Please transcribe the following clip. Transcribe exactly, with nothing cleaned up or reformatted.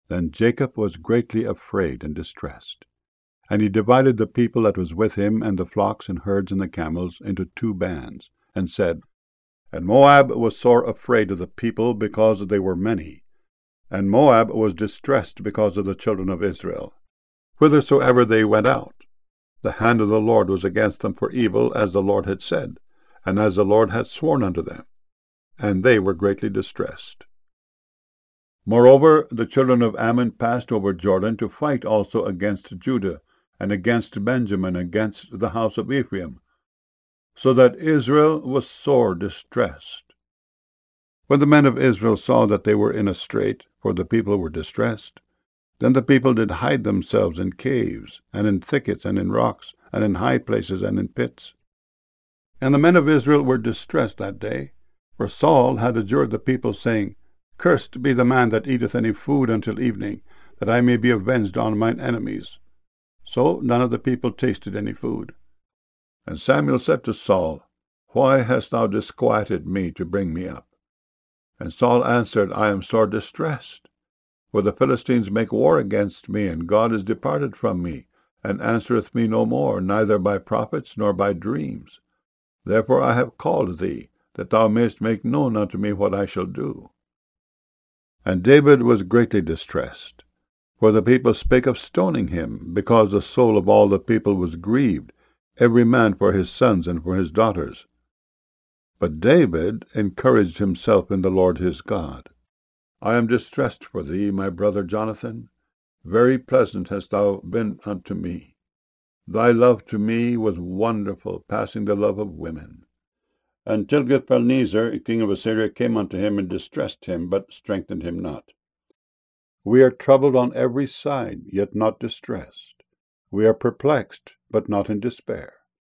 Then Jacob was greatly afraid and distressed. And he divided the people that was with him, and the flocks and herds and the camels, into two bands, and said, And Moab was sore afraid of the people, because they were many. And Moab was distressed because of the children of Israel. Whithersoever they went out, the hand of the Lord was against them for evil, as the Lord had said, and as the Lord had sworn unto them. And they were greatly distressed. Moreover, the children of Ammon passed over Jordan to fight also against Judah, and against Benjamin, against the house of Ephraim, so that Israel was sore distressed. When the men of Israel saw that they were in a strait, for the people were distressed, then the people did hide themselves in caves, and in thickets, and in rocks, and in high places, and in pits. And the men of Israel were distressed that day, for Saul had adjured the people, saying, Cursed be the man that eateth any food until evening, that I may be avenged on mine enemies. So none of the people tasted any food. And Samuel said to Saul, Why hast thou disquieted me to bring me up? And Saul answered, I am sore distressed, for the Philistines make war against me, and God is departed from me, and answereth me no more, neither by prophets nor by dreams. Therefore I have called thee, that thou mayest make known unto me what I shall do. And David was greatly distressed, for the people spake of stoning him, because the soul of all the people was grieved, every man for his sons and for his daughters. But David encouraged himself in the Lord his God. I am distressed for thee, my brother Jonathan. Very pleasant hast thou been unto me. Thy love to me was wonderful, passing the love of women. And Tilgath-Pilneser, king of Assyria, came unto him and distressed him, but strengthened him not. We are troubled on every side, yet not distressed. We are perplexed, but not in despair.